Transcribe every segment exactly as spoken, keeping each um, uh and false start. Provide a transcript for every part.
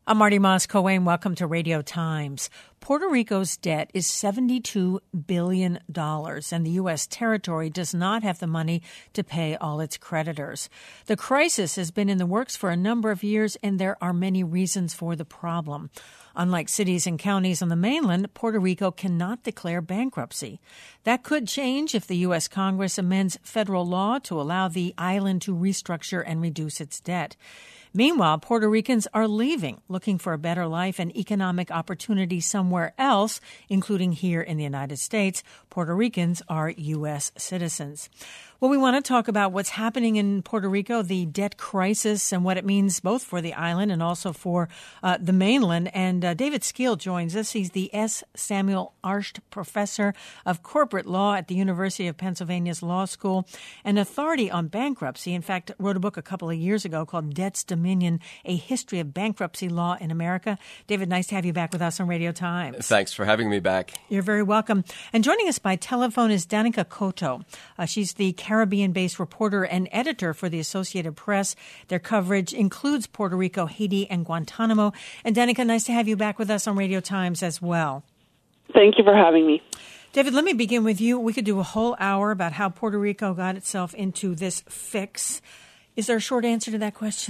I'm Marty Moss-Coane. Welcome to Radio Times. Puerto Rico's debt is seventy-two billion dollars, and the U S territory does not have the money to pay all its creditors. The crisis has been in the works for a number of years, and there are many reasons for the problem. Unlike cities and counties on the mainland, Puerto Rico cannot declare bankruptcy. That could change if the U S Congress amends federal law to allow the island to restructure and reduce its debt. Meanwhile, Puerto Ricans are leaving, looking for a better life and economic opportunity somewhere else, including here in the United States. Puerto Ricans are U S citizens. Well, we want to talk about what's happening in Puerto Rico, the debt crisis, and what it means both for the island and also for uh, the mainland. And uh, David Skeel joins us. He's the S. Samuel Arsht Professor of Corporate Law at the University of Pennsylvania's Law School, an authority on bankruptcy. In fact, wrote a book a couple of years ago called Debt's Dominion, A History of Bankruptcy Law in America. David, nice to have you back with us on Radio Times. Thanks for having me back. You're very welcome. And joining us by telephone is Danica Cotto. Uh, she's the Caribbean-based reporter and editor for the Associated Press. Their coverage includes Puerto Rico, Haiti, and Guantanamo. And Danica, nice to have you back with us on Radio Times as well. Thank you for having me. David, let me begin with you. We could do a whole hour about how Puerto Rico got itself into this fix. Is there a short answer to that question?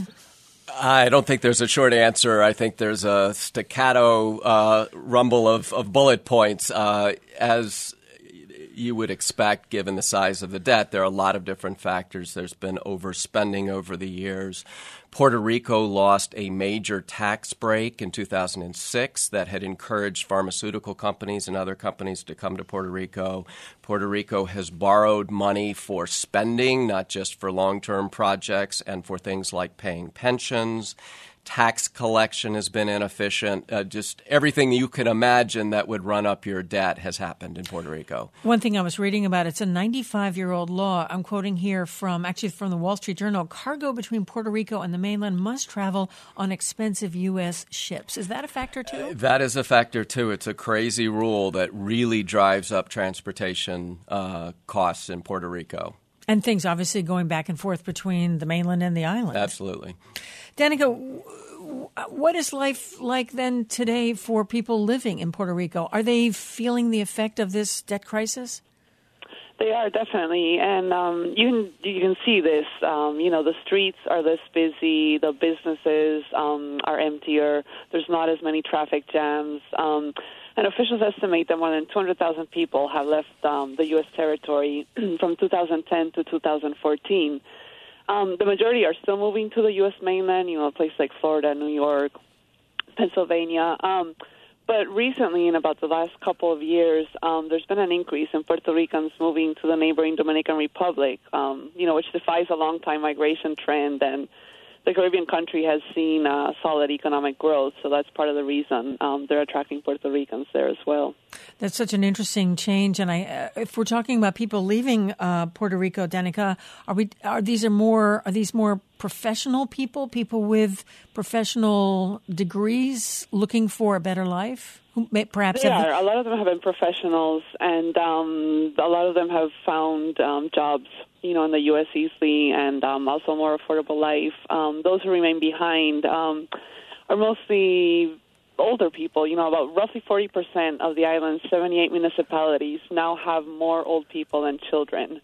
I don't think there's a short answer. I think there's a staccato uh, rumble of, of bullet points. Uh, as you would expect, given the size of the debt, there are a lot of different factors. There's been overspending over the years. Puerto Rico lost a major tax break in two thousand six that had encouraged pharmaceutical companies and other companies to come to Puerto Rico. Puerto Rico has borrowed money for spending, not just for long-term projects, and for things like paying pensions. Tax collection has been inefficient. Uh, just everything you can imagine that would run up your debt has happened in Puerto Rico. One thing I was reading about, it's a ninety-five-year-old law. I'm quoting here from, actually from the Wall Street Journal. Cargo between Puerto Rico and the mainland must travel on expensive U S ships. Is that a factor, too? Uh, that is a factor, too. It's a crazy rule that really drives up transportation uh, costs in Puerto Rico. And things obviously going back and forth between the mainland and the island. Absolutely. Danica, what is life like then today for people living in Puerto Rico? Are they feeling the effect of this debt crisis? They are, definitely, and um, you can you can see this. Um, you know, the streets are less busy, the businesses um, are emptier, there's not as many traffic jams, um, and officials estimate that more than two hundred thousand people have left um, the U S territory from two thousand ten to two thousand fourteen. Um, the majority are still moving to the U S mainland, you know, a place like Florida, New York, Pennsylvania. Um, but recently, in about the last couple of years, um, there's been an increase in Puerto Ricans moving to the neighboring Dominican Republic, um, you know, which defies a long-time migration trend. And the Caribbean country has seen uh, solid economic growth, so that's part of the reason um, they're attracting Puerto Ricans there as well. That's such an interesting change, and I, uh, if we're talking about people leaving uh, Puerto Rico, Danica, are we? Are these are more? Are these more professional people? People with professional degrees looking for a better life? Who may, perhaps they have are. The- a lot of them have been professionals, and um, a lot of them have found um, jobs, you know, in the U S easily, and um, also a more affordable life. Um, those who remain behind um, are mostly older people. You know, about roughly forty percent of the island's seventy-eight municipalities now have more old people than children.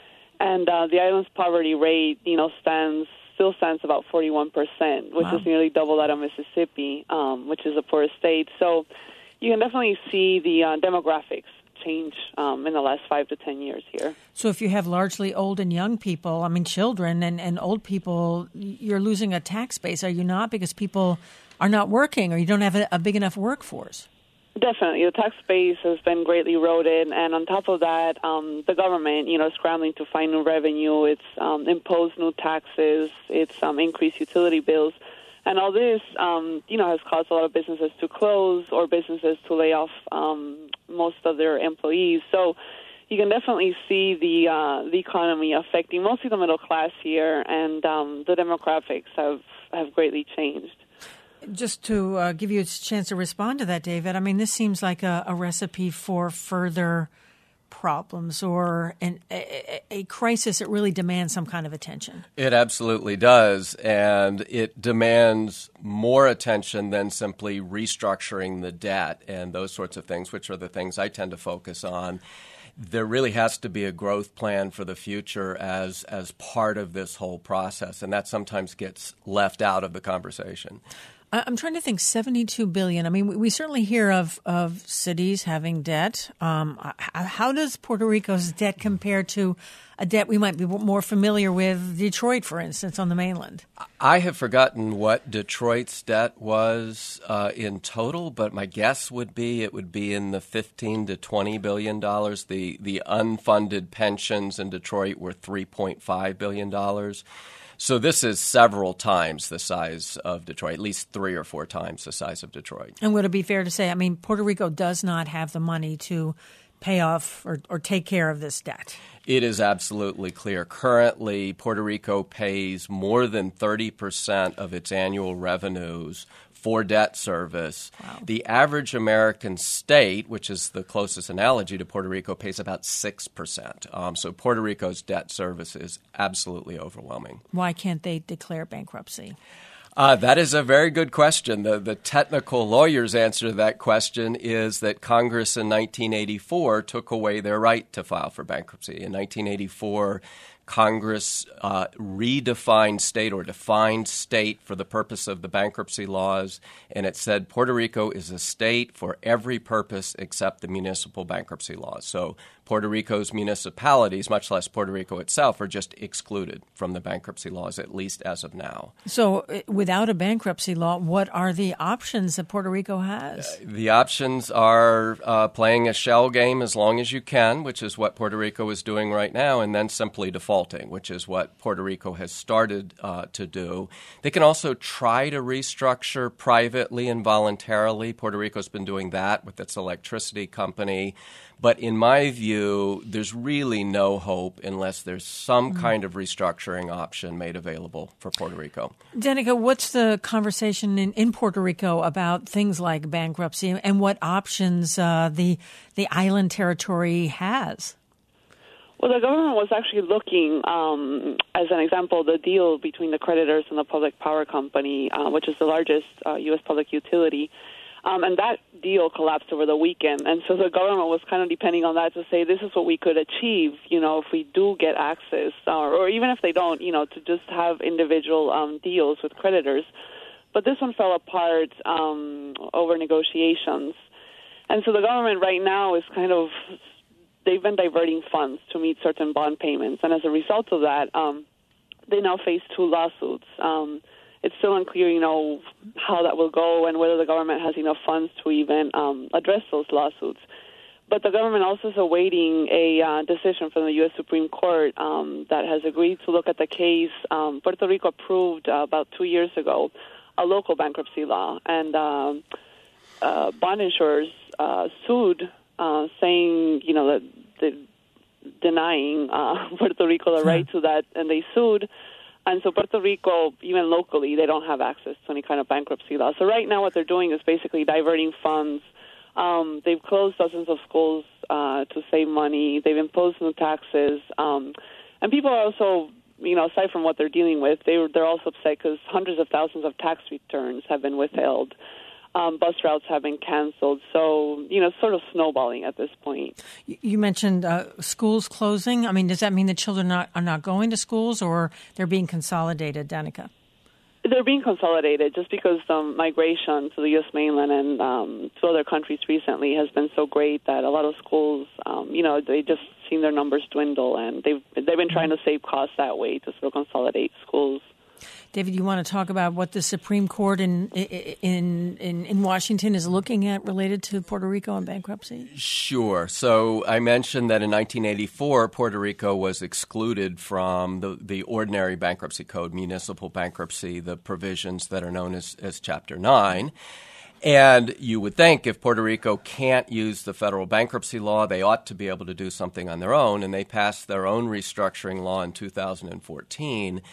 And uh, the island's poverty rate, you know, stands still stands about forty-one percent, which Wow. is nearly double that of Mississippi, um, which is a poor state. So you can definitely see the uh, demographics change um, in the last five to ten years here. So if you have largely old and young people, I mean children and, and old people, you're losing a tax base, are you not? Because people are not working or you don't have a, a big enough workforce. Definitely. The tax base has been greatly eroded, and on top of that, um, the government, you know, is scrambling to find new revenue. It's um, imposed new taxes. It's um, increased utility bills. And all this, um, you know, has caused a lot of businesses to close or businesses to lay off um, most of their employees. So you can definitely see the uh, the economy affecting mostly the middle class here, and um, the demographics have, have greatly changed. Just to uh, give you a chance to respond to that, David, I mean, this seems like a, a recipe for further problems or an, a, a crisis that really demands some kind of attention. It absolutely does, and it demands more attention than simply restructuring the debt and those sorts of things, which are the things I tend to focus on. There really has to be a growth plan for the future as as part of this whole process, and that sometimes gets left out of the conversation. I'm trying to think, seventy-two billion dollars. I mean, we, we certainly hear of, of cities having debt. Um, how does Puerto Rico's debt compare to a debt we might be more familiar with, Detroit, for instance, on the mainland? I have forgotten what Detroit's debt was uh, in total, but my guess would be it would be in the fifteen to twenty billion dollars. The, the unfunded pensions in Detroit were three point five billion dollars. So this is several times the size of Detroit, at least three or four times the size of Detroit. And would it be fair to say, I mean, Puerto Rico does not have the money to pay off or, or take care of this debt? It is absolutely clear. Currently, Puerto Rico pays more than thirty percent of its annual revenues for debt service. Wow. The average American state, which is the closest analogy to Puerto Rico, pays about six percent. Um, so Puerto Rico's debt service is absolutely overwhelming. Why can't they declare bankruptcy? Uh, that is a very good question. The, the technical lawyer's answer to that question is that Congress in nineteen eighty-four took away their right to file for bankruptcy. In nineteen eighty-four, Congress uh, redefined state or defined state for the purpose of the bankruptcy laws, and it said Puerto Rico is a state for every purpose except the municipal bankruptcy laws. So Puerto Rico's municipalities, much less Puerto Rico itself, are just excluded from the bankruptcy laws, at least as of now. So uh, without a bankruptcy law, what are the options that Puerto Rico has? Uh, the options are uh, playing a shell game as long as you can, which is what Puerto Rico is doing right now, and then simply defaulting, which is what Puerto Rico has started uh, to do. They can also try to restructure privately and voluntarily. Puerto Rico's been doing that with its electricity company. But in my view, there's really no hope unless there's some mm-hmm. kind of restructuring option made available for Puerto Rico. Danica, what's the conversation in, in Puerto Rico about things like bankruptcy and what options uh, the the island territory has? Well, the government was actually looking, um, as an example, the deal between the creditors and the Public Power Company, uh, which is the largest uh, U S public utility. Um, and that deal collapsed over the weekend. And so the government was kind of depending on that to say this is what we could achieve, you know, if we do get access, or, or even if they don't, you know, to just have individual um, deals with creditors. But this one fell apart um, over negotiations. And so the government right now is kind of, they've been diverting funds to meet certain bond payments. And as a result of that, um, they now face two lawsuits. Um It's still unclear, you know, how that will go and whether the government has enough funds to even um, address those lawsuits. But the government also is awaiting a uh, decision from the U S Supreme Court um, that has agreed to look at the case. Um, Puerto Rico approved uh, about two years ago a local bankruptcy law, and um, uh, bond insurers uh, sued, uh, saying, you know, that the, denying uh, Puerto Rico the right to that, and they sued. And so Puerto Rico, even locally, they don't have access to any kind of bankruptcy law. So right now what they're doing is basically diverting funds. Um, they've closed dozens of schools uh, to save money. They've imposed new taxes. Um, and people are also, you know, aside from what they're dealing with, they, they're also upset because hundreds of thousands of tax returns have been withheld. Um, bus routes have been canceled. So, you know, sort of snowballing at this point. You mentioned uh, schools closing. I mean, does that mean the children not, are not going to schools, or they're being consolidated, Danica? They're being consolidated just because the migration to the U S mainland and um, to other countries recently has been so great that a lot of schools, um, you know, they just seen their numbers dwindle, and they've, they've been trying to save costs that way to sort of consolidate schools. David, you want to talk about what the Supreme Court in in in, in Washington is looking at related to Puerto Rico and bankruptcy? Sure. So I mentioned that in nineteen eighty-four, Puerto Rico was excluded from the, the ordinary bankruptcy code, municipal bankruptcy, the provisions that are known as, as Chapter nine. And you would think if Puerto Rico can't use the federal bankruptcy law, they ought to be able to do something on their own, and they passed their own restructuring law in two thousand fourteen.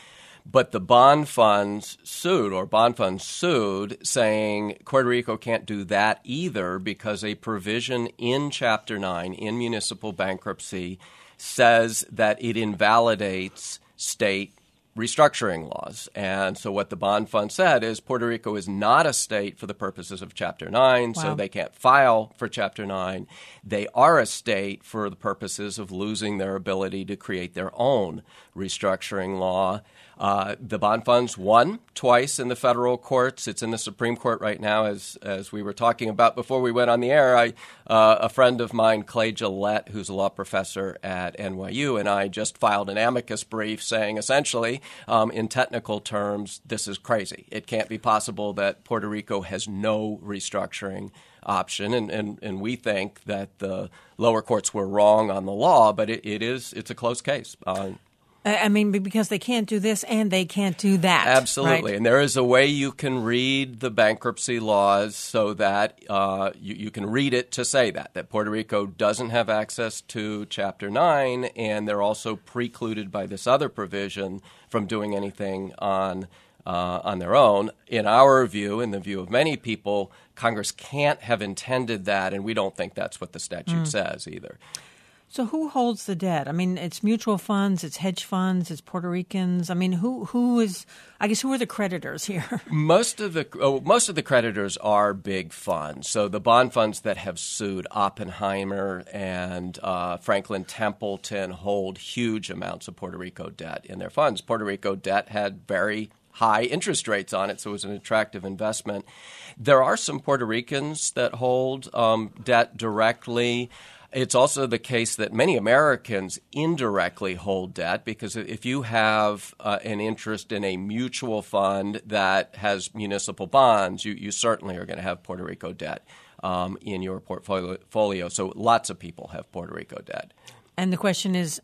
But the bond funds sued, or bond funds sued, saying Puerto Rico can't do that either because a provision in Chapter nine in municipal bankruptcy says that it invalidates state restructuring laws. And so what the bond fund said is Puerto Rico is not a state for the purposes of Chapter nine, wow. so they can't file for Chapter nine. They are a state for the purposes of losing their ability to create their own restructuring law. Uh, the bond funds won twice in the federal courts. It's in the Supreme Court right now, as as we were talking about before we went on the air. I, uh, a friend of mine, Clay Gillette, who's a law professor at N Y U, and I just filed an amicus brief saying essentially, um, in technical terms, this is crazy. It can't be possible that Puerto Rico has no restructuring option, and, and, and we think that the lower courts were wrong on the law, but it, it is it's a close case. Uh, I mean, because they can't do this and they can't do that. Absolutely. Right? And there is a way you can read the bankruptcy laws so that uh, you, you can read it to say that, that Puerto Rico doesn't have access to Chapter nine, and they're also precluded by this other provision from doing anything on uh, on their own. In our view, in the view of many people, Congress can't have intended that, and we don't think that's what the statute mm. says either. So who holds the debt? I mean, it's mutual funds, it's hedge funds, it's Puerto Ricans. I mean, who who is? I guess who are the creditors here? Most of the oh, most of the creditors are big funds. So the bond funds that have sued Oppenheimer and uh, Franklin Templeton hold huge amounts of Puerto Rico debt in their funds. Puerto Rico debt had very high interest rates on it, so it was an attractive investment. There are some Puerto Ricans that hold um, debt directly. It's also the case that many Americans indirectly hold debt, because if you have uh, an interest in a mutual fund that has municipal bonds, you, you certainly are going to have Puerto Rico debt um, in your portfolio. So lots of people have Puerto Rico debt. And the question is,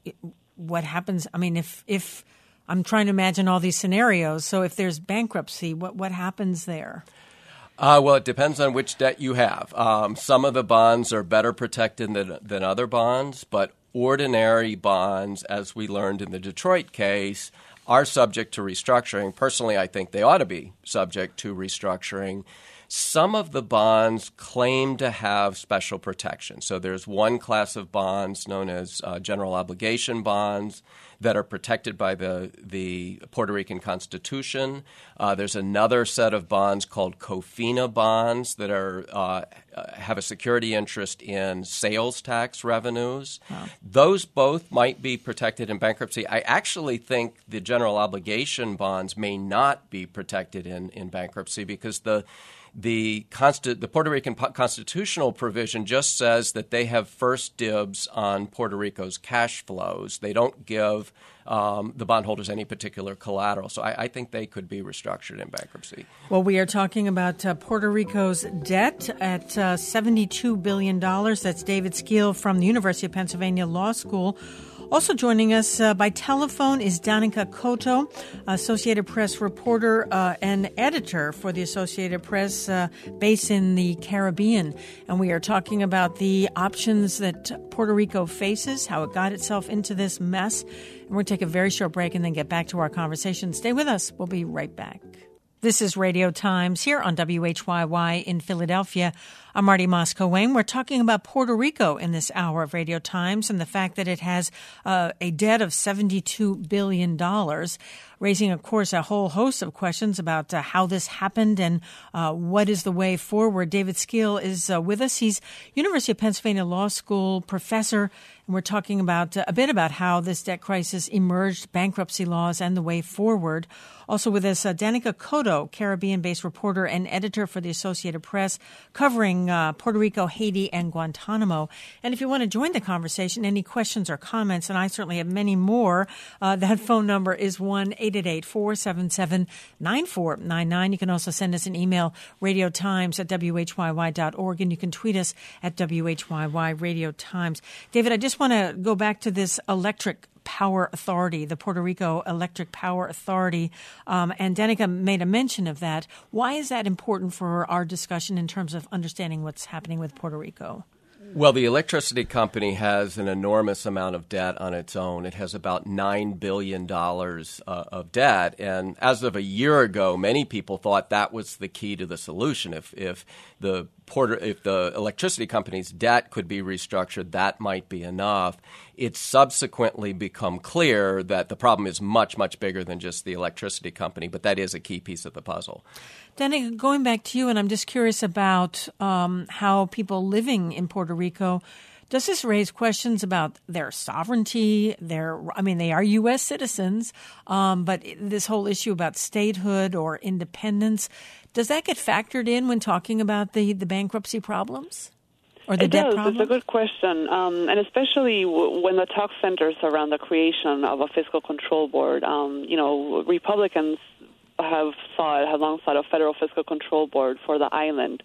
what happens? I mean, if if I'm trying to imagine all these scenarios. So if there's bankruptcy, what what happens there? Uh, well, it depends on which debt you have. Um, some of the bonds are better protected than, than other bonds, but ordinary bonds, as we learned in the Detroit case, are subject to restructuring. Personally, I think they ought to be subject to restructuring. Some of the bonds claim to have special protection. So there's one class of bonds known as uh, general obligation bonds that are protected by the, the Puerto Rican Constitution. Uh, there's another set of bonds called COFINA bonds that are uh, have a security interest in sales tax revenues. Wow. Those both might be protected in bankruptcy. I actually think the general obligation bonds may not be protected in, in bankruptcy because the The, Consti- the Puerto Rican po- constitutional provision just says that they have first dibs on Puerto Rico's cash flows. They don't give um, the bondholders any particular collateral. So I, I think they could be restructured in bankruptcy. Well, we are talking about uh, Puerto Rico's debt at uh, seventy-two billion dollars. That's David Skeel from the University of Pennsylvania Law School. Also joining us uh, by telephone is Danica Cotto, Associated Press reporter uh, and editor for the Associated Press uh, based in the Caribbean. And we are talking about the options that Puerto Rico faces, how it got itself into this mess. And we're going to take a very short break and then get back to our conversation. Stay with us. We'll be right back. This is Radio Times here on W H Y Y in Philadelphia. I'm Marty Moscow-Wayne. We're talking about Puerto Rico in this hour of Radio Times and the fact that it has uh, a debt of seventy-two billion dollars, raising, of course, a whole host of questions about uh, how this happened and uh, what is the way forward. David Skeel is uh, with us. He's University of Pennsylvania Law School professor, and we're talking about uh, a bit about how this debt crisis emerged, bankruptcy laws, and the way forward. Also with us, uh, Danica Cotto, Caribbean-based reporter and editor for the Associated Press, covering uh, Puerto Rico, Haiti, and Guantanamo. And if you want to join the conversation, any questions or comments, and I certainly have many more, uh, that phone number is one eight eight eight, four seven seven, nine four nine nine. You can also send us an email, radiotimes at W H Y Y dot org, and you can tweet us at W H Y Y Radio Times. David, I just want to go back to this electric Power Authority, the Puerto Rico Electric Power Authority, um, and Danica made a mention of that. Why is that important for our discussion in terms of understanding what's happening with Puerto Rico? Well, the electricity company has an enormous amount of debt on its own. It has about nine billion dollars uh, of debt. And as of a year ago, many people thought that was the key to the solution. If, if the Porter, if the electricity company's debt could be restructured, that might be enough. It's subsequently become clear that the problem is much, much bigger than just the electricity company, but that is a key piece of the puzzle. Danica, going back to you, and I'm just curious about um, how people living in Puerto Rico, does this raise questions about their sovereignty? Their, I mean, they are U S citizens, um, but this whole issue about statehood or independence, does that get factored in when talking about the, the bankruptcy problems? Or the it debt does. problem? It's a good question, um, and especially w- when the talk centers around the creation of a fiscal control board. Um, you know, Republicans have sought, have long sought a federal fiscal control board for the island,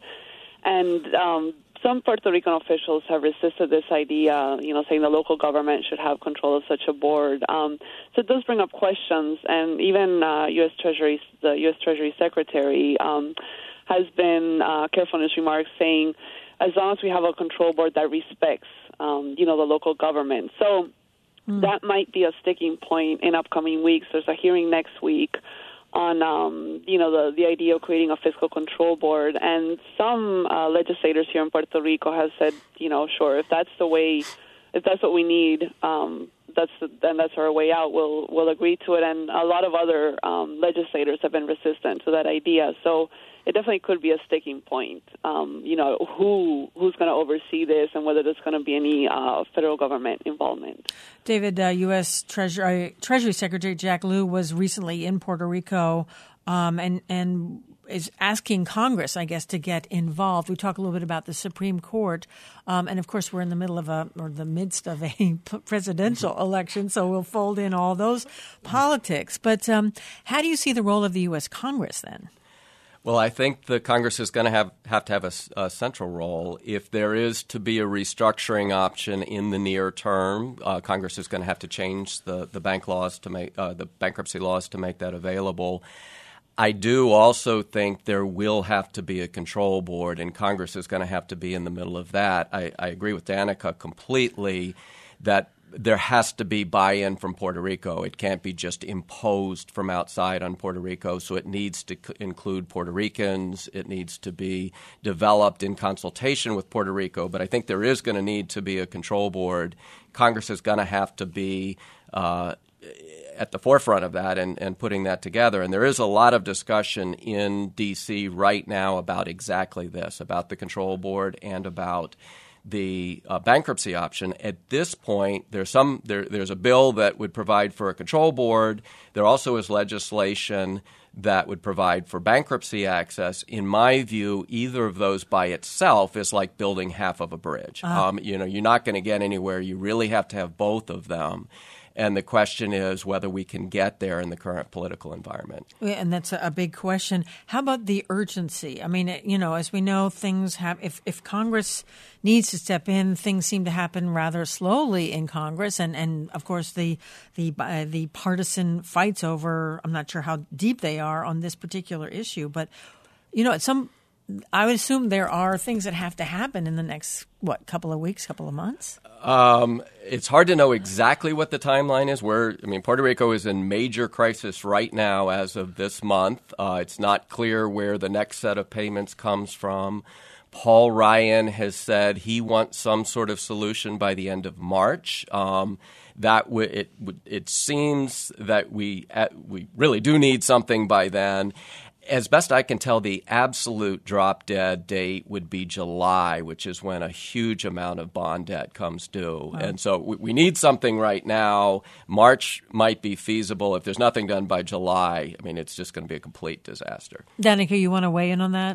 and um, some Puerto Rican officials have resisted this idea. You know, saying the local government should have control of such a board. Um, so it does bring up questions, and even uh, U S Treasury, the U S Treasury Secretary, um, has been uh, careful in his remarks, saying, as long as we have a control board that respects, um, you know, the local government. So mm. that might be a sticking point in upcoming weeks. There's a hearing next week on, um, you know, the, the idea of creating a fiscal control board. And some uh, legislators here in Puerto Rico have said, you know, sure, if that's the way, if that's what we need, um, that's the, then that's our way out. We'll, we'll agree to it. And a lot of other um, legislators have been resistant to that idea. So it definitely could be a sticking point. Um, you know, who who's going to oversee this, and whether there's going to be any uh, federal government involvement. David, uh, U S. Treasury, Treasury Secretary Jack Lew was recently in Puerto Rico um, and and is asking Congress, I guess, to get involved. We talk a little bit about the Supreme Court, um, and of course, we're in the middle of a or the midst of a presidential election, so we'll fold in all those politics. But um, how do you see the role of the U S. Congress then? Well, I think the Congress is going to have, have to have a, a central role. If there is to be a restructuring option in the near term, uh, Congress is going to have to change the, the bank laws to make uh, the bankruptcy laws to make that available. I do also think there will have to be a control board, and Congress is going to have to be in the middle of that. I, I agree with Danica completely that there has to be buy-in from Puerto Rico. It can't be just imposed from outside on Puerto Rico, so it needs to c- include Puerto Ricans. It needs to be developed in consultation with Puerto Rico. But I think there is going to need to be a control board. Congress is going to have to be uh, at the forefront of that and, and putting that together. And there is a lot of discussion in D C right now about exactly this, about the control board and about the uh, bankruptcy option. At this point, there's some there, there's a bill that would provide for a control board. There also is legislation that would provide for bankruptcy access. In my view, either of those by itself is like building half of a bridge. Uh-huh. Um, you know, you're not going to get anywhere. You really have to have both of them. And the question is whether we can get there in the current political environment. Yeah, and that's a big question. How about the urgency? I mean, you know, as we know, things have, if, if Congress needs to step in, things seem to happen rather slowly in Congress. And, and of course, the the uh, the partisan fights over, I'm not sure how deep they are on this particular issue. But, you know, at some I would assume there are things that have to happen in the next, what, couple of weeks, couple of months? Um, it's hard to know exactly what the timeline is. We're, I mean, Puerto Rico is in major crisis right now as of this month. Uh, it's not clear where the next set of payments comes from. Paul Ryan has said he wants some sort of solution by the end of March. Um, that w- it w- it seems that we uh, we really do need something by then. As best I can tell, the absolute drop-dead date would be July, which is when a huge amount of bond debt comes due. Wow. And so we, we need something right now. March might be feasible. If there's nothing done by July, I mean, it's just going to be a complete disaster. Danica, you want to weigh in on that?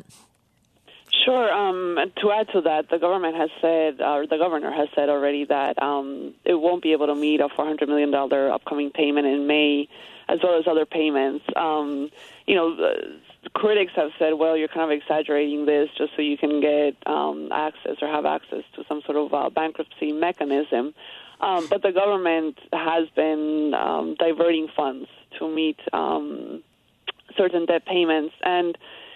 Sure. Um, to add to that, the government has said, or the governor has said already that um, it won't be able to meet a four hundred million dollars upcoming payment in May, as well as other payments. Um, you know, the critics have said, well, you're kind of exaggerating this just so you can get um, access or have access to some sort of uh, bankruptcy mechanism. Um, but the government has been um, diverting funds to meet um, certain debt payments. And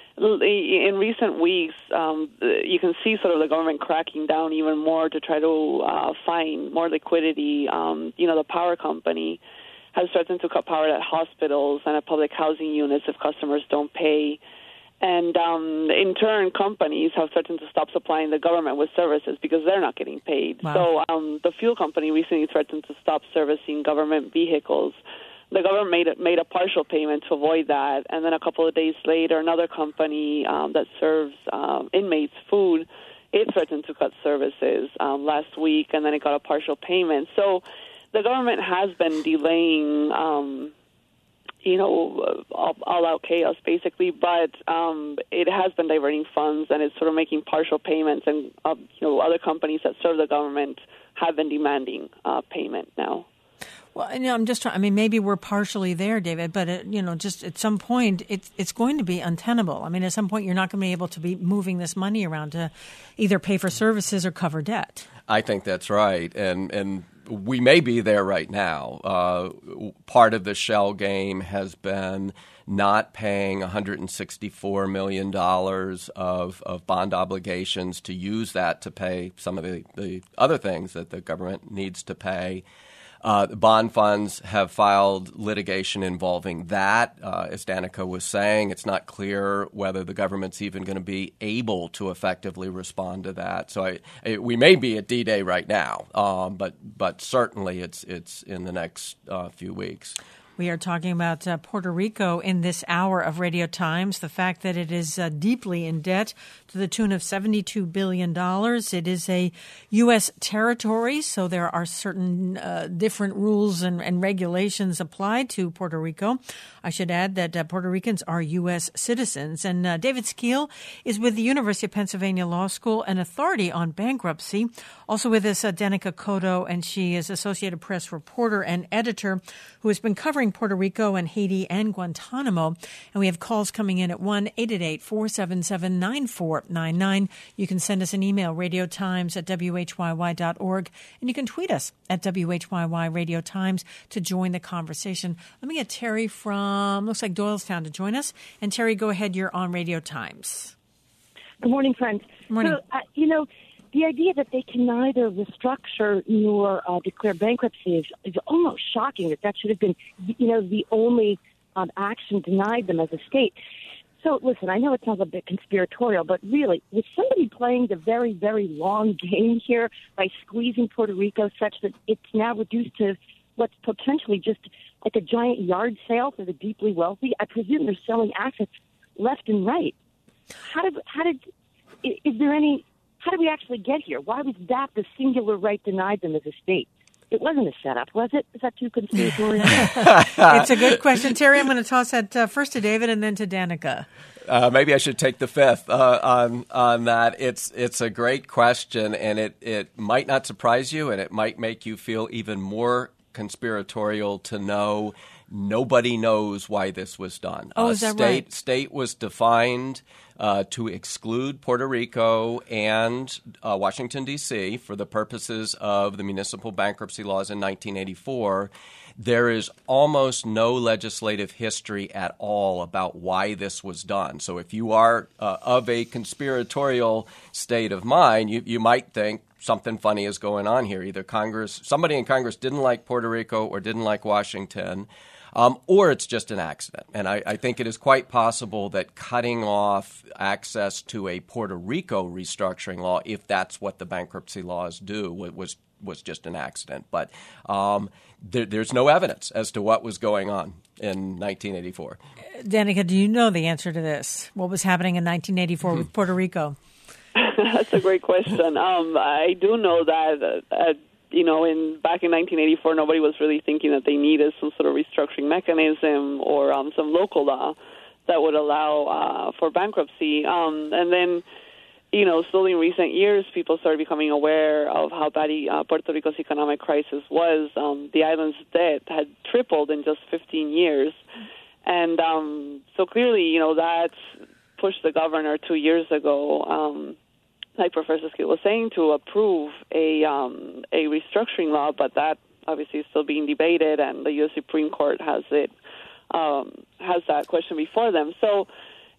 in recent weeks, um, you can see sort of the government cracking down even more to try to uh, find more liquidity. Um, you know, the power company has threatened to cut power at hospitals and at public housing units if customers don't pay. And um, in turn, companies have threatened to stop supplying the government with services because they're not getting paid. Wow. So um, the fuel company recently threatened to stop servicing government vehicles. The government made a, made a partial payment to avoid that. And then a couple of days later, another company um, that serves um, inmates food, it threatened to cut services um, last week, and then it got a partial payment. So the government has been delaying, um, you know, all, all-out chaos, basically, but um, it has been diverting funds, and it's sort of making partial payments, and, uh, you know, other companies that serve the government have been demanding uh, payment now. Well, you know, I'm just trying, I mean, maybe we're partially there, David, but, it, you know, just at some point, it's, it's going to be untenable. I mean, at some point, you're not going to be able to be moving this money around to either pay for services or cover debt. I think that's right. And, and we may be there right now. Uh, part of the shell game has been not paying one hundred sixty-four million dollars of, of bond obligations to use that to pay some of the, the other things that the government needs to pay. Uh, the bond funds have filed litigation involving that. Uh, as Danica was saying, it's not clear whether the government's even going to be able to effectively respond to that. So I, I, we may be at D-Day right now, um, but but certainly it's it's in the next uh, few weeks. We are talking about uh, Puerto Rico in this hour of Radio Times, the fact that it is uh, deeply in debt to the tune of seventy-two billion dollars. It is a U S territory, so there are certain uh, different rules and, and regulations applied to Puerto Rico. I should add that uh, Puerto Ricans are U S citizens. And uh, David Skeel is with the University of Pennsylvania Law School, an authority on bankruptcy. Also with us, uh, Danica Cotto, and she is Associated Press reporter and editor who has been covering Puerto Rico and Haiti and Guantanamo. And we have calls coming in at one eight eight eight, four seven seven, nine four nine nine. You can send us an email, radiotimes at W H Y Y dot org, and you can tweet us at W H Y Y Radio Times to join the conversation. Let me get Terry from, looks like Doylestown, to join us. And Terry, go ahead. You're on Radio Times. Good morning, friends. Good morning. So, uh, you know, the idea that they can neither restructure nor uh, declare bankruptcy is, is almost shocking, that that should have been, you know, the only um, action denied them as a state. So, listen, I know it sounds a bit conspiratorial, but really, was somebody playing the very, very long game here by squeezing Puerto Rico such that it's now reduced to what's potentially just like a giant yard sale for the deeply wealthy? I presume they're selling assets left and right. How did, how did, is there any... How did we actually get here? Why was that the singular right denied them as a state? It wasn't a setup, was it? Is that too conspiratorial? It's a good question, Terry. I'm going to toss that uh, first to David and then to Danica. Uh, maybe I should take the fifth uh, on on that. It's it's a great question, and it, it might not surprise you, and it might make you feel even more conspiratorial to know nobody knows why this was done. Oh, uh, is that state, right? State was defined uh, to exclude Puerto Rico and uh, Washington, D C for the purposes of the municipal bankruptcy laws in nineteen eighty-four. There is almost no legislative history at all about why this was done. So if you are uh, of a conspiratorial state of mind, you, you might think something funny is going on here. Either Congress, somebody in Congress didn't like Puerto Rico or didn't like Washington. Um, or it's just an accident. And I, I think it is quite possible that cutting off access to a Puerto Rico restructuring law, if that's what the bankruptcy laws do, was was just an accident. But um, there, there's no evidence as to what was going on in nineteen eighty-four. Danica, do you know the answer to this? What was happening in nineteen eighty-four with Puerto Rico? That's a great question. Um, I do know that uh, you know, in back in nineteen eighty-four, nobody was really thinking that they needed some sort of restructuring mechanism or um, some local law that would allow uh, for bankruptcy. Um, and then, you know, slowly in recent years, people started becoming aware of how bad uh, Puerto Rico's economic crisis was. Um, the island's debt had tripled in just fifteen years. And um, so clearly, you know, that pushed the governor two years ago, um, like Professor Skeel was saying, to approve a um, a restructuring law, but that obviously is still being debated, and the U S Supreme Court has it um, has that question before them. So,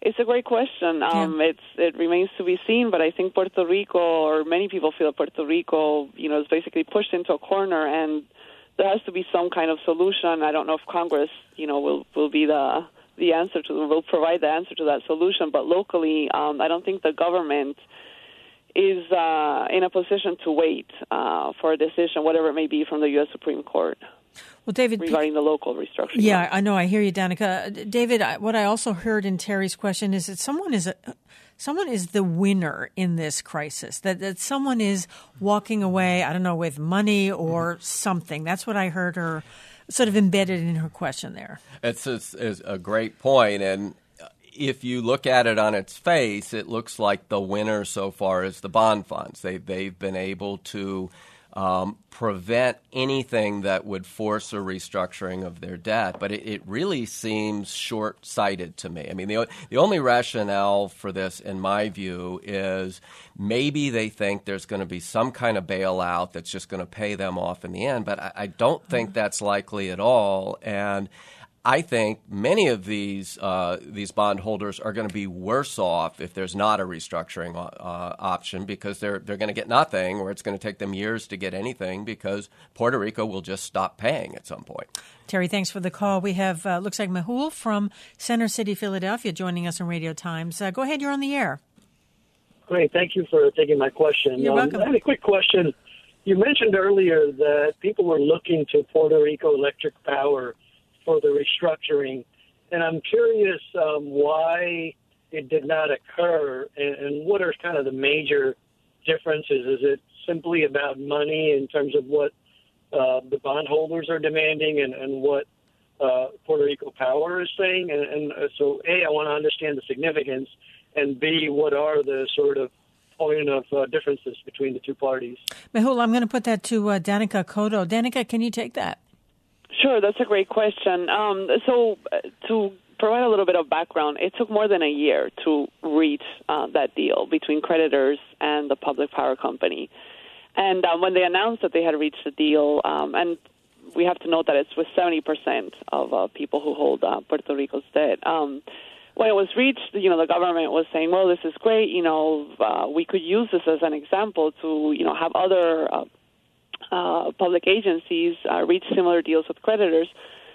It's a great question. Um, yeah. It's it remains to be seen, but I think Puerto Rico, or many people feel Puerto Rico, you know, is basically pushed into a corner, and there has to be some kind of solution. I don't know if Congress, you know, will will be the the answer to will provide the answer to that solution. But locally, um, I don't think the government is uh, in a position to wait uh, for a decision, whatever it may be, from the U S Supreme Court. Well, David, regarding the local restructuring. Yeah, I know. I hear you, Danica. David, what I also heard in Terry's question is that someone is a, someone is the winner in this crisis. That that someone is walking away, I don't know, with money or something. That's what I heard her sort of embedded in her question there. It's, it's, it's a great point, and if you look at it on its face, it looks like the winner so far is the bond funds. They they've been able to Um, prevent anything that would force a restructuring of their debt. But it, it really seems short-sighted to me. I mean, the, the only rationale for this, in my view, is maybe they think there's going to be some kind of bailout that's just going to pay them off in the end. But I, I don't think that's likely at all. And I think many of these uh, these bondholders are going to be worse off if there's not a restructuring uh, option, because they're they're going to get nothing, or it's going to take them years to get anything, because Puerto Rico will just stop paying at some point. Terry, thanks for the call. We have uh, looks like Mehul from Center City, Philadelphia, joining us on Radio Times. Uh, go ahead, you're on the air. Great, thank you for taking my question. You're um, welcome. I had a quick question. You mentioned earlier that people were looking to Puerto Rico Electric Power for the restructuring, and I'm curious um, why it did not occur, and, and what are kind of the major differences? Is it simply about money in terms of what uh, the bondholders are demanding and, and what uh, Puerto Rico Power is saying? And, and uh, so, A, I want to understand the significance, and B, what are the sort of point of uh, differences between the two parties? Mehul, I'm going to put that to uh, Danica Cotto. Danica, can you take that? Sure, that's a great question. Um, so uh, to provide a little bit of background, it took more than a year to reach uh, that deal between creditors and the public power company. And um, when they announced that they had reached a deal, um, and we have to note that it's with seventy percent of uh, people who hold uh, Puerto Rico's debt. Um, when it was reached, you know, the government was saying, well, this is great. You know, uh, we could use this as an example to, you know, have other uh, Uh, public agencies uh, reach similar deals with creditors.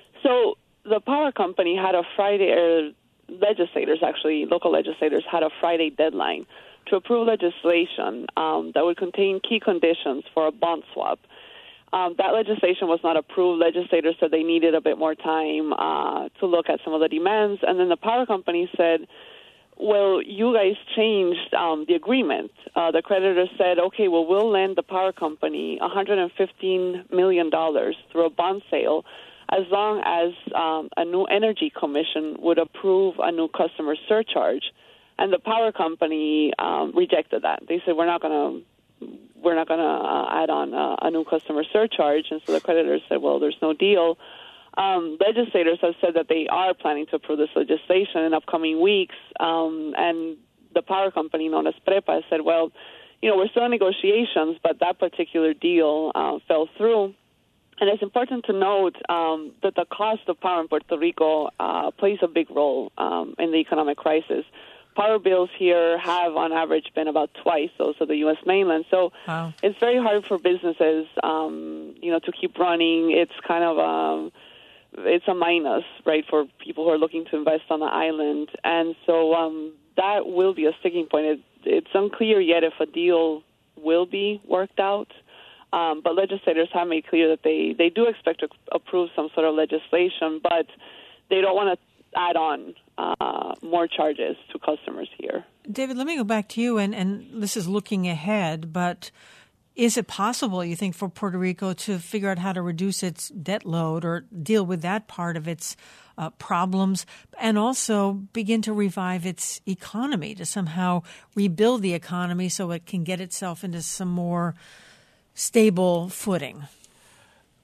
So the power company had a Friday, or legislators actually, local legislators had a Friday deadline to approve legislation um, that would contain key conditions for a bond swap. Um, that legislation was not approved. Legislators said they needed a bit more time uh, to look at some of the demands, and then the power company said, well, you guys changed um, the agreement. Uh, the creditors said, okay, well, we'll lend the power company one hundred fifteen million dollars through a bond sale as long as um, a new energy commission would approve a new customer surcharge. And the power company um, rejected that. They said, we're not going to we're not going to uh, add on a, a new customer surcharge. And so the creditors said, well, there's no deal. Um, legislators have said that they are planning to approve this legislation in upcoming weeks, um, and the power company known as PREPA said, well, you know, we're still in negotiations, but that particular deal uh, fell through. And it's important to note um, that the cost of power in Puerto Rico uh, plays a big role um, in the economic crisis. Power bills here have, on average, been about twice those of the U S mainland. So wow. It's very hard for businesses, um, you know, to keep running. It's kind of um, it's a minus, right, for people who are looking to invest on the island. And so um, that will be a sticking point. It, it's unclear yet if a deal will be worked out. Um, but legislators have made clear that they, they do expect to approve some sort of legislation, but they don't want to add on uh, more charges to customers here. David, let me go back to you, and, and this is looking ahead, but is it possible, you think, for Puerto Rico to figure out how to reduce its debt load or deal with that part of its uh, problems, and also begin to revive its economy, to somehow rebuild the economy so it can get itself into some more stable footing?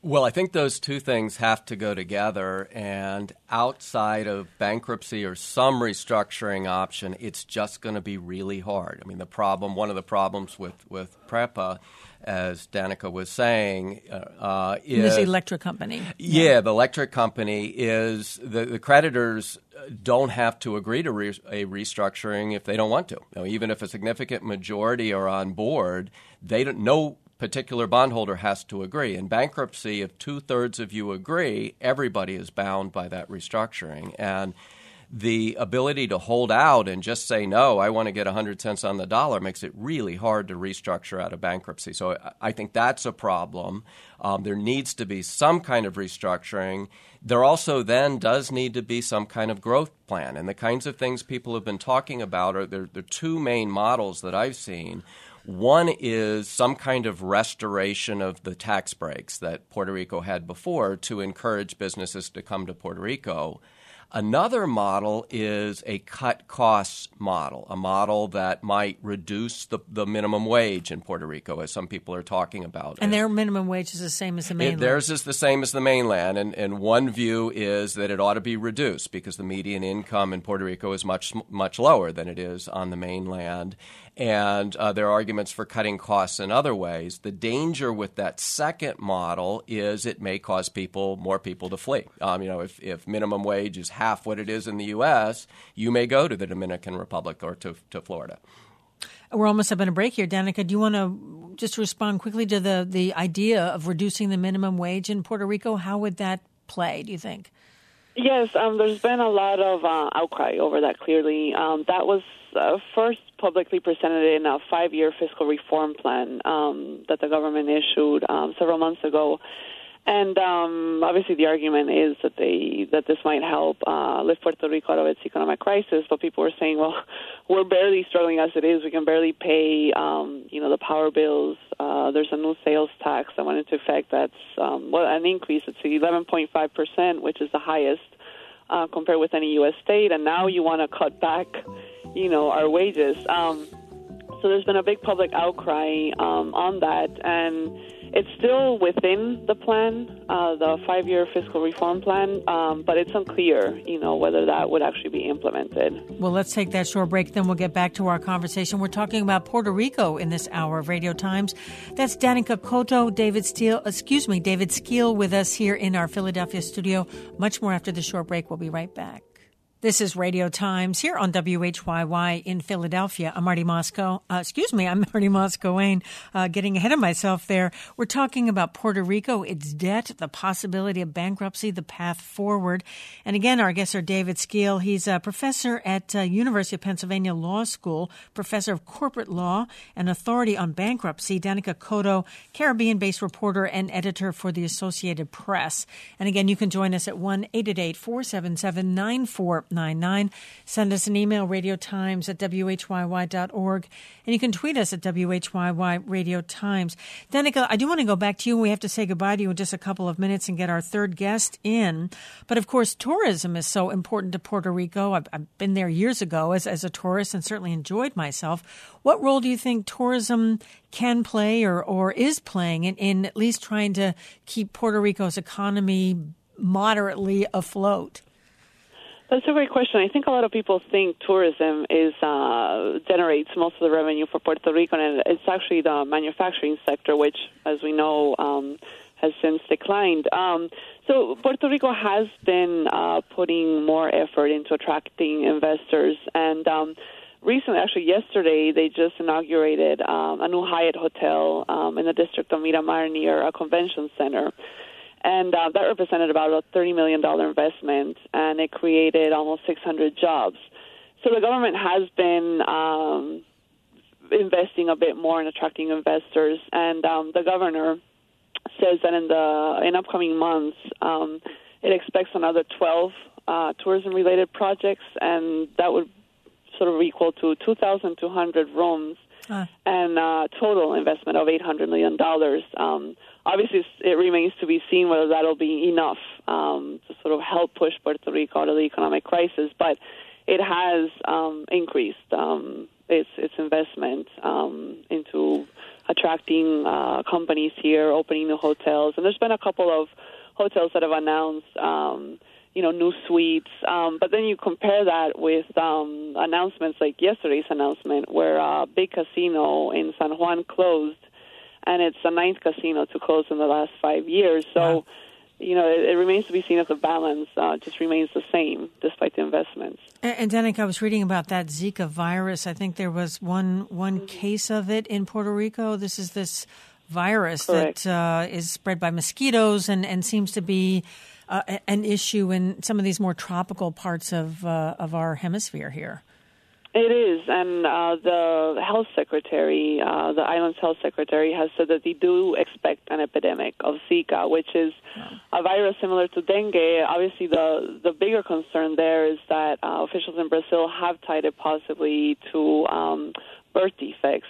Well, I think those two things have to go together, and outside of bankruptcy or some restructuring option, it's just going to be really hard. I mean, the problem, one of the problems with, with PREPA, as Danica was saying, uh, is... This electric company. Yeah, yeah, the electric company is, the, the creditors don't have to agree to re, a restructuring if they don't want to. You know, even if a significant majority are on board, they don't know... particular bondholder has to agree. In bankruptcy, if two-thirds of you agree, everybody is bound by that restructuring. And the ability to hold out and just say, no, I want to get one hundred cents on the dollar makes it really hard to restructure out of bankruptcy. So I think that's a problem. Um, there needs to be some kind of restructuring. There also then does need to be some kind of growth plan. And the kinds of things people have been talking about are there, there are two main models that I've seen. One is some kind of restoration of the tax breaks that Puerto Rico had before to encourage businesses to come to Puerto Rico. Another model is a cut costs model, a model that might reduce the, the minimum wage in Puerto Rico, as some people are talking about. And their minimum wage is the same as the mainland. It, theirs is the same as the mainland, and, and one view is that it ought to be reduced because the median income in Puerto Rico is much, much lower than it is on the mainland. And uh, there are arguments for cutting costs in other ways. The danger with that second model is it may cause people, more people to flee. Um, you know, if, if minimum wage is half what it is in the U S, you may go to the Dominican Republic or to, to Florida. We're almost up on a break here. Danica, do you want to just respond quickly to the, the idea of reducing the minimum wage in Puerto Rico? How would that play, do you think? Yes, um, there's been a lot of uh, outcry over that, clearly. Um, that was uh, first publicly presented in a five-year fiscal reform plan um, that the government issued um, several months ago. And um, obviously the argument is that they that this might help uh, lift Puerto Rico out of its economic crisis. But people were saying, well, we're barely struggling as it is. We can barely pay, um, you know, the power bills. Uh, there's a new sales tax that went into effect that's, um, well, an increase. It's eleven point five percent, which is the highest uh, compared with any U S state. And now you want to cut back, you know, our wages. Um, so there's been a big public outcry um, on that. And it's still within the plan, uh, the five-year fiscal reform plan, um, but it's unclear, you know, whether that would actually be implemented. Well, let's take that short break, then we'll get back to our conversation. We're talking about Puerto Rico in this hour of Radio Times. That's Danica Cotto, David Steele, excuse me, David Skeel with us here in our Philadelphia studio. Much more after the short break. We'll be right back. This is Radio Times here on W H Y Y in Philadelphia. I'm Marty Moscow. Uh, excuse me, I'm Marty Moscow-Wayne, uh, getting ahead of myself there. We're talking about Puerto Rico, its debt, the possibility of bankruptcy, the path forward. And again, our guests are David Skeel. He's a professor at uh, University of Pennsylvania Law School, professor of corporate law and authority on bankruptcy. Danica Cotto, Caribbean-based reporter and editor for the Associated Press. And again, you can join us at one eight eight eight, four seven seven, nine four nine nine. Send us an email, radiotimes at W H Y Y dot org. And you can tweet us at W H Y Y Radio Times. Danica, I do want to go back to you. We have to say goodbye to you in just a couple of minutes and get our third guest in. But, of course, tourism is so important to Puerto Rico. I've, I've been there years ago as, as a tourist and certainly enjoyed myself. What role do you think tourism can play or, or is playing in, in at least trying to keep Puerto Rico's economy moderately afloat? That's a great question. I think a lot of people think tourism is uh, generates most of the revenue for Puerto Rico, and it's actually the manufacturing sector, which, as we know, um, has since declined. Um, so Puerto Rico has been uh, putting more effort into attracting investors, and um, recently, actually yesterday, they just inaugurated um, a new Hyatt hotel um, in the district of Miramar near a convention center. And uh, that represented about a thirty million dollars investment, and it created almost six hundred jobs. So the government has been um, investing a bit more in attracting investors, and um, the governor says that in the in upcoming months, um, it expects another twelve uh, tourism-related projects, and that would sort of equal to two thousand two hundred rooms uh. and uh, total investment of eight hundred million dollars. Um, Obviously, it remains to be seen whether that'll be enough um, to sort of help push Puerto Rico out of the economic crisis, but it has um, increased um, its its investment um, into attracting uh, companies here, opening new hotels. And there's been a couple of hotels that have announced, um, you know, new suites. Um, but then you compare that with um, announcements like yesterday's announcement where a big casino in San Juan closed, and it's the ninth casino to close in the last five years. So, wow. you know, it, it remains to be seen if the balance uh, just remains the same despite the investments. And, and Danica, I was reading about that Zika virus. I think there was one one case of it in Puerto Rico. This is this virus Correct. that uh, is spread by mosquitoes and, and seems to be uh, an issue in some of these more tropical parts of uh, of our hemisphere here. It is, and uh, the health secretary, uh, the island's health secretary, has said that they do expect an epidemic of Zika, which is a virus similar to dengue. Obviously, the, the bigger concern there is that uh, officials in Brazil have tied it possibly to um, birth defects,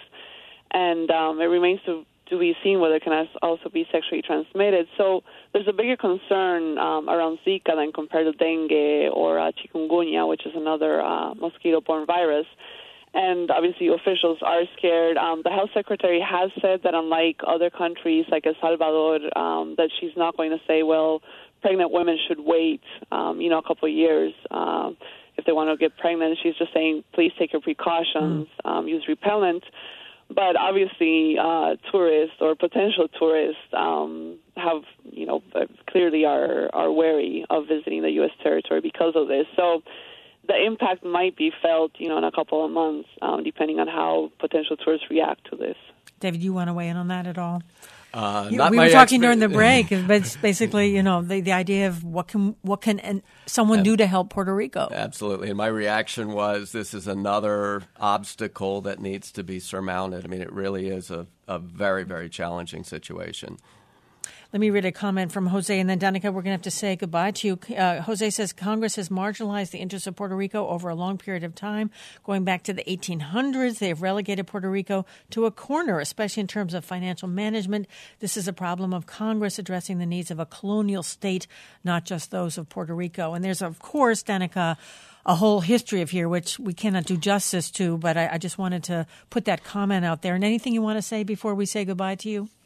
and um, it remains to to be seen whether it can also be sexually transmitted. So there's a bigger concern um, around Zika than compared to dengue or uh, chikungunya, which is another uh, mosquito-borne virus. And obviously officials are scared. Um, the health secretary has said that unlike other countries like El Salvador, um, that she's not going to say, well, pregnant women should wait, um, you know, a couple of years um, if they want to get pregnant. She's just saying, please take your precautions, mm. um, use repellent. But obviously, uh, tourists or potential tourists um, have, you know, clearly are, are wary of visiting the U S territory because of this. So the impact might be felt, you know, in a couple of months, um, depending on how potential tourists react to this. David, you want to weigh in on that at all? Uh, you, not we my were talking expert- during the break, but it's basically, you know, the, the idea of what can what can an, someone do to help Puerto Rico. Absolutely. And my reaction was this is another obstacle that needs to be surmounted. I mean, it really is a, a very, very challenging situation. Let me read a comment from Jose, and then, Danica, we're going to have to say goodbye to you. Uh, Jose says, Congress has marginalized the interests of Puerto Rico over a long period of time. Going back to the eighteen hundreds, they have relegated Puerto Rico to a corner, especially in terms of financial management. This is a problem of Congress addressing the needs of a colonial state, not just those of Puerto Rico. And there's, of course, Danica, a whole history of here, which we cannot do justice to, but I, I just wanted to put that comment out there. And anything you want to say before we say goodbye to you?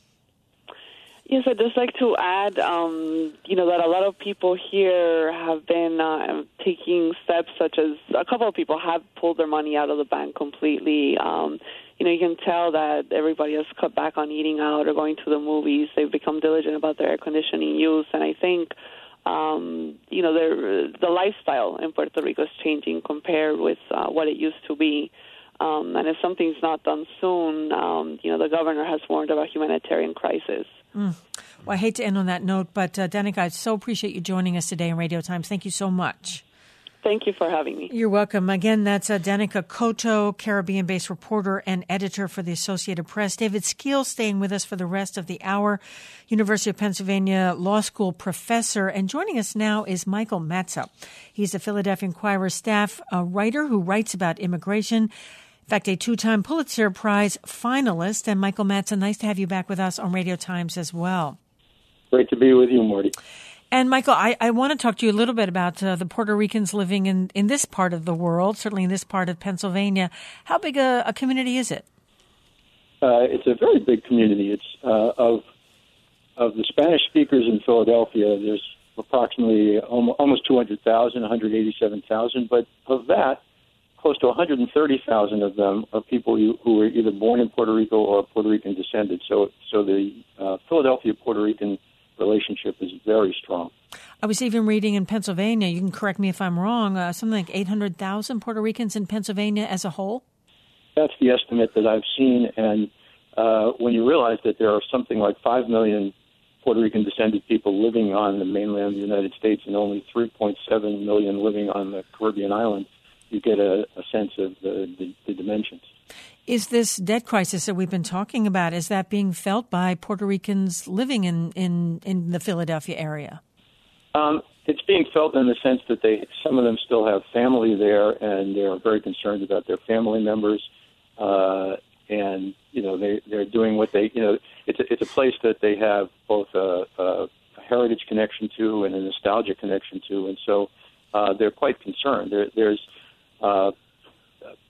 Yes, I'd just like to add, um, you know, that a lot of people here have been uh, taking steps such as a couple of people have pulled their money out of the bank completely. Um, you know, you can tell that everybody has cut back on eating out or going to the movies. They've become diligent about their air conditioning use. And I think, um, you know, the lifestyle in Puerto Rico is changing compared with uh, what it used to be. Um, and if something's not done soon, um, you know, the governor has warned about humanitarian crisis. Mm. Well, I hate to end on that note, but uh, Danica, I so appreciate you joining us today in Radio Times. Thank you so much. Thank you for having me. You're welcome. Again, that's uh, Danica Cotto, Caribbean-based reporter and editor for the Associated Press. David Skeel staying with us for the rest of the hour, University of Pennsylvania Law School professor. And joining us now is Michael Matza. He's a Philadelphia Inquirer staff uh, writer who writes about immigration. In fact, a two-time Pulitzer Prize finalist. And Michael Matza, nice to have you back with us on Radio Times as well. Great to be with you, Morty. And Michael, I, I want to talk to you a little bit about uh, the Puerto Ricans living in, in this part of the world, certainly in this part of Pennsylvania. How big a, a community is it? Uh, it's a very big community. It's uh, of of the Spanish speakers in Philadelphia, there's approximately almost two hundred thousand, one hundred eighty-seven thousand. But of that, close to one hundred thirty thousand of them are people who, who were either born in Puerto Rico or Puerto Rican descended. So, so the uh, Philadelphia-Puerto Rican relationship is very strong. I was even reading in Pennsylvania, you can correct me if I'm wrong, uh, something like eight hundred thousand Puerto Ricans in Pennsylvania as a whole? That's the estimate that I've seen. And uh, when you realize that there are something like five million Puerto Rican descended people living on the mainland of the United States and only three point seven million living on the Caribbean island, you get a, a sense of the, the, the dimensions. Is this debt crisis that we've been talking about, is that being felt by Puerto Ricans living in, in, in the Philadelphia area? Um, it's being felt in the sense that they, some of them still have family there, and they're very concerned about their family members. Uh, and, you know, they, they're doing what they, you know, it's a, it's a place that they have both a, a heritage connection to and a nostalgia connection to. And so uh, they're quite concerned. There, there's uh, people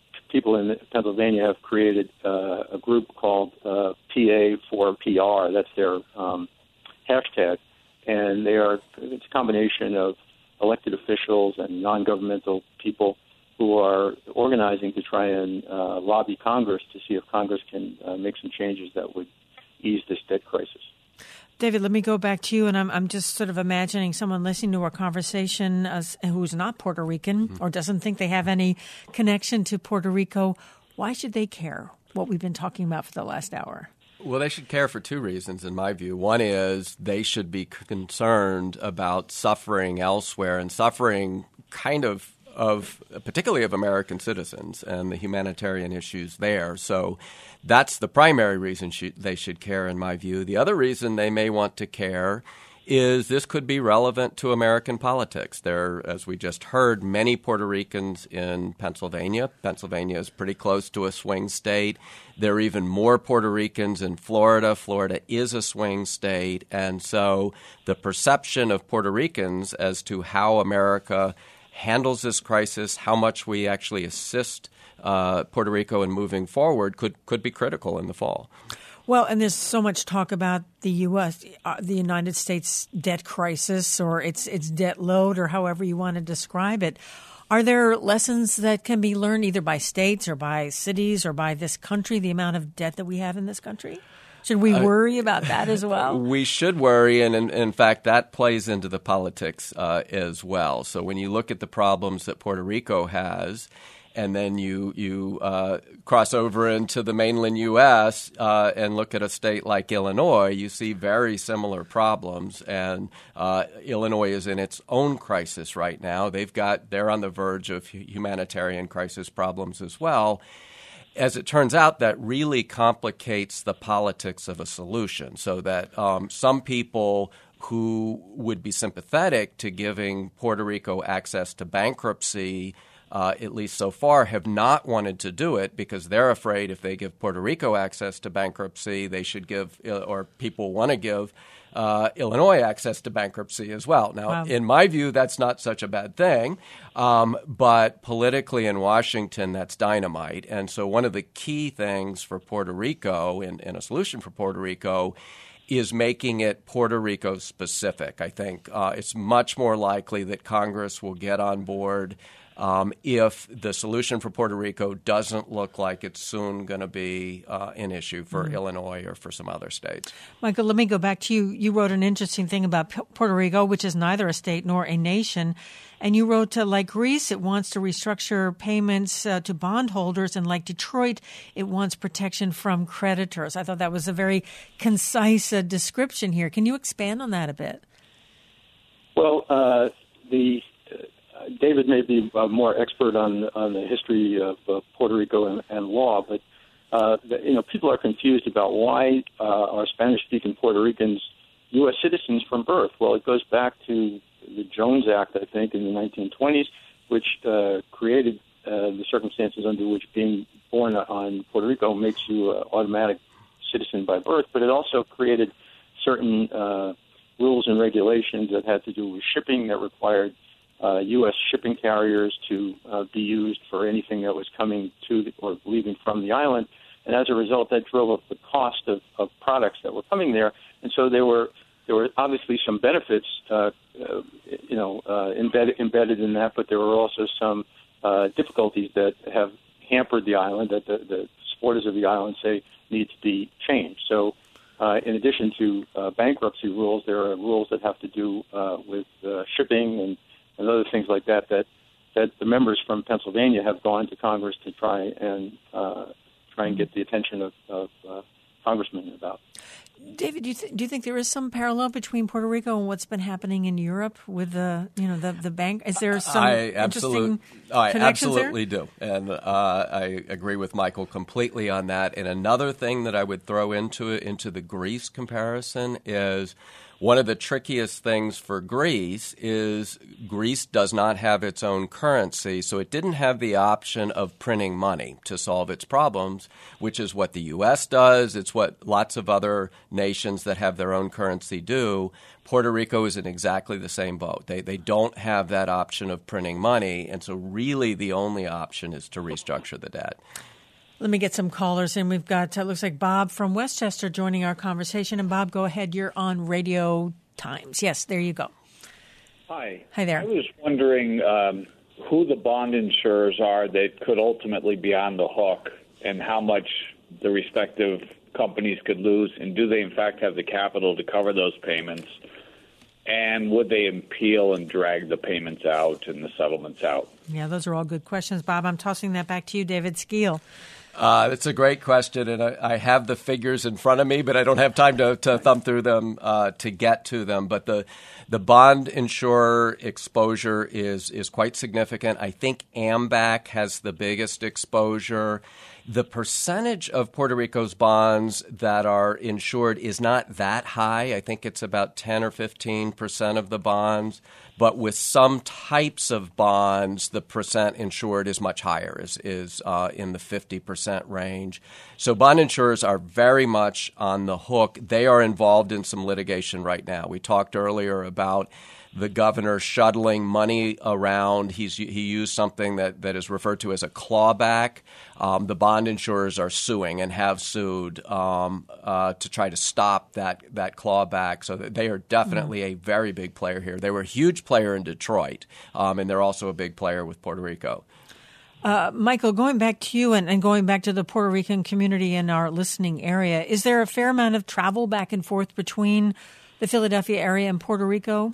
people in Pennsylvania have created uh, a group called uh, P A four P R. That's their um, hashtag. And they are it's a combination of elected officials and non-governmental people who are organizing to try and uh, lobby Congress to see if Congress can uh, make some changes that would ease this debt crisis. David, let me go back to you, and I'm I'm just sort of imagining someone listening to our conversation as, who's not Puerto Rican mm-hmm. or doesn't think they have any connection to Puerto Rico. Why should they care what we've been talking about for the last hour? Well, they should care for two reasons, in my view. One is they should be concerned about suffering elsewhere and suffering kind of of particularly of American citizens and the humanitarian issues there. So that's the primary reason sh- they should care, in my view. The other reason they may want to care is this could be relevant to American politics. There, as we just heard, many Puerto Ricans in Pennsylvania. Pennsylvania is pretty close to a swing state. There are even more Puerto Ricans in Florida. Florida is a swing state. And so the perception of Puerto Ricans as to how America handles this crisis, how much we actually assist uh, Puerto Rico in moving forward could, could be critical in the fall. Well, and there's so much talk about the U S, uh, the United States debt crisis or its its debt load or however you want to describe it. Are there lessons that can be learned either by states or by cities or by this country, the amount of debt that we have in this country? Should we worry uh, about that as well? We should worry, and in, in fact, that plays into the politics uh, as well. So when you look at the problems that Puerto Rico has, and then you you uh, cross over into the mainland U S uh, and look at a state like Illinois, you see very similar problems. And uh, Illinois is in its own crisis right now. They've got they're on the verge of humanitarian crisis problems as well. As it turns out, that really complicates the politics of a solution, so that um, some people who would be sympathetic to giving Puerto Rico access to bankruptcy, uh, at least so far, have not wanted to do it because they're afraid if they give Puerto Rico access to bankruptcy, they should give, or people want to give, Uh, Illinois access to bankruptcy as well. Now, wow. in my view, that's not such a bad thing, um, but politically in Washington, that's dynamite. And so one of the key things for Puerto Rico, and, and a solution for Puerto Rico, is making it Puerto Rico specific. I think uh, it's much more likely that Congress will get on board Um, if the solution for Puerto Rico doesn't look like it's soon going to be uh, an issue for mm-hmm. Illinois or for some other states. Michael, let me go back to you. You wrote an interesting thing about P- Puerto Rico, which is neither a state nor a nation. And you wrote, uh, like Greece, it wants to restructure payments uh, to bondholders. And like Detroit, it wants protection from creditors. I thought that was a very concise uh, description here. Can you expand on that a bit? Well, uh, the... David may be uh, more expert on on the history of uh, Puerto Rico and, and law, but uh, the, you know people are confused about why uh, are Spanish-speaking Puerto Ricans U S citizens from birth. Well, it goes back to the Jones Act, I think, in the nineteen twenties, which uh, created uh, the circumstances under which being born on Puerto Rico makes you an automatic citizen by birth. But it also created certain uh, rules and regulations that had to do with shipping that required Uh, U S shipping carriers to uh, be used for anything that was coming to the, or leaving from the island. And as a result, that drove up the cost of, of products that were coming there. And so there were there were obviously some benefits, uh, uh, you know, uh, embedded, embedded in that, but there were also some uh, difficulties that have hampered the island that the, the supporters of the island say need to be changed. So uh, in addition to uh, bankruptcy rules, there are rules that have to do uh, with uh, shipping and and other things like that, that that the members from Pennsylvania have gone to Congress to try and uh, try and get the attention of, of uh, congressmen about. David, do you, th- do you think there is some parallel between Puerto Rico and what's been happening in Europe with the you know the, the bank? Is there some I interesting oh, I connections absolutely there? do, and uh, I agree with Michael completely on that. And another thing that I would throw into it, into the Greece comparison is. One of the trickiest things for Greece is Greece does not have its own currency, so it didn't have the option of printing money to solve its problems, which is what the U S does. It's what lots of other nations that have their own currency do. Puerto Rico is in exactly the same boat. They they don't have that option of printing money, and so really the only option is to restructure the debt. Let me get some callers in. We've got, uh, looks like Bob from Westchester joining our conversation. And Bob, go ahead. You're on Radio Times. Yes, there you go. Hi. Hi there. I was wondering um, who the bond insurers are that could ultimately be on the hook and how much the respective companies could lose, and do they in fact have the capital to cover those payments? And would they appeal and drag the payments out and the settlements out? Yeah, those are all good questions, Bob. I'm tossing that back to you, David Skeel. Uh, it's a great question, and I, I have the figures in front of me, but I don't have time to, to thumb through them uh, to get to them. But the the bond insurer exposure is is quite significant. I think AMBAC has the biggest exposure. The percentage of Puerto Rico's bonds that are insured is not that high. I think it's about ten or fifteen percent of the bonds. But with some types of bonds, the percent insured is much higher, is, is uh, in the fifty percent range. So bond insurers are very much on the hook. They are involved in some litigation right now. We talked earlier about the governor shuttling money around. He's, he used something that, that is referred to as a clawback. Um, the bond insurers are suing and have sued um, uh, to try to stop that, that clawback. So they are definitely mm-hmm. a very big player here. They were a huge player in Detroit, um, and they're also a big player with Puerto Rico. Uh, Michael, going back to you and, and going back to the Puerto Rican community in our listening area, is there a fair amount of travel back and forth between the Philadelphia area and Puerto Rico?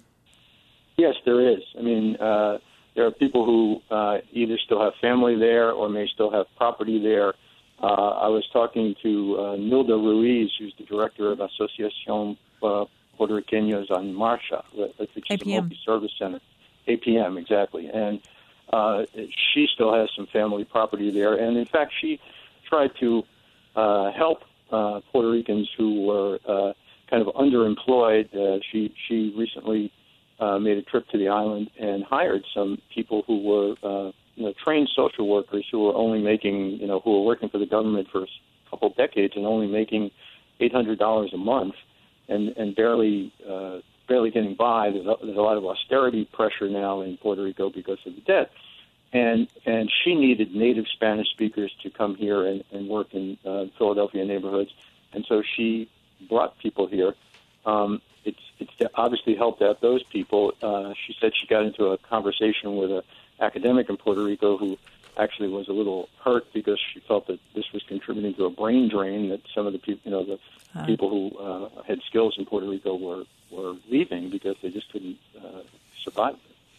Yes, there is. I mean, uh, there are people who uh, either still have family there or may still have property there. Uh, I was talking to uh, Nilda Ruiz, who's the director of Asociación uh, Puertorriqueños en Marcha, which is A P M. a multi-service center. A P M, exactly. And uh, she still has some family property there. And, in fact, she tried to uh, help uh, Puerto Ricans who were uh, kind of underemployed. Uh, she, she recently Uh, made a trip to the island and hired some people who were, uh, you know, trained social workers who were only making, you know, who were working for the government for a couple of decades and only making eight hundred dollars a month and, and barely uh, barely getting by. There's a, there's a lot of austerity pressure now in Puerto Rico because of the debt. And and she needed native Spanish speakers to come here and, and work in uh, Philadelphia neighborhoods. And so she brought people here. Um, It's, it's obviously helped out those people. Uh, she said she got into a conversation with an academic in Puerto Rico who actually was a little hurt because she felt that this was contributing to a brain drain, that some of the people, you know, the huh. people who uh, had skills in Puerto Rico were, were leaving because they just couldn't uh, survive.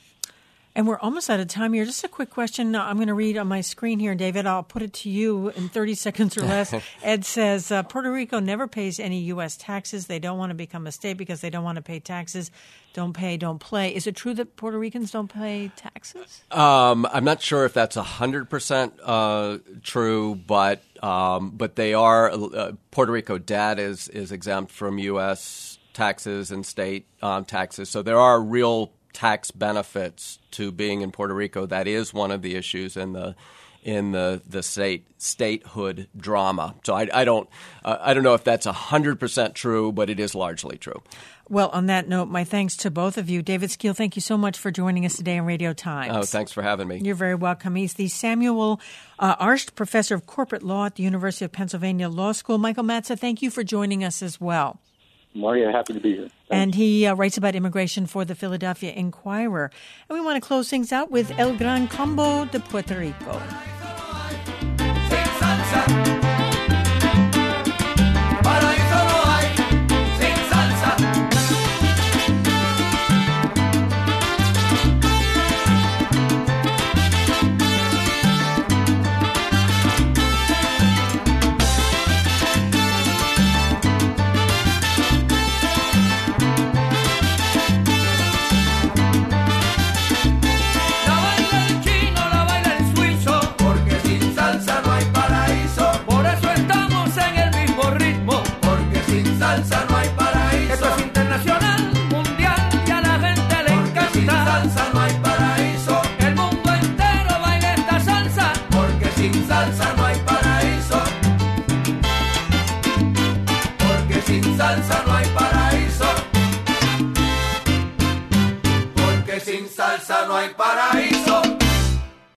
And we're almost out of time here. Just a quick question I'm going to read on my screen here, David. I'll put it to you in thirty seconds or less. Ed says, uh, Puerto Rico never pays any U S taxes. They don't want to become a state because they don't want to pay taxes. Don't pay, don't play. Is it true that Puerto Ricans don't pay taxes? Um, I'm not sure if that's one hundred percent uh, true, but um, but they are uh, – Puerto Rico debt is, is exempt from U S taxes and state um, taxes. So there are real – tax benefits to being in Puerto Rico. That is one of the issues in the in the the state statehood drama. So I, I don't uh, I don't know if that's a hundred percent true, but it is largely true. Well, on that note, my thanks to both of you. David Skeel, thank you so much for joining us today on Radio Times. Oh, thanks for having me. You're very welcome. He's the Samuel uh, Arsht Professor of Corporate Law at the University of Pennsylvania Law School. Michael Matza, thank you for joining us as well. Maria, happy to be here. Thanks. And he uh, writes about immigration for the Philadelphia Inquirer. And we want to close things out with El Gran Combo de Puerto Rico.